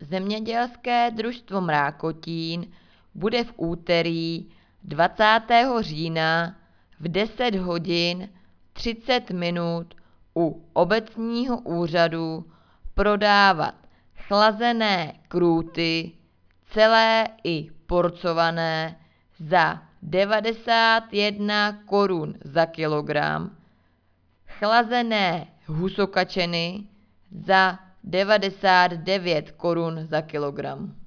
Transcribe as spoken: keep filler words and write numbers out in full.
Zemědělské družstvo Mrákotín bude v úterý dvacátého října v deset hodin třicet minut u obecního úřadu prodávat chlazené krůty, celé i porcované, za devadesát jedna korun za kilogram, chlazené husokačeny za devadesát devět korun za kilogram.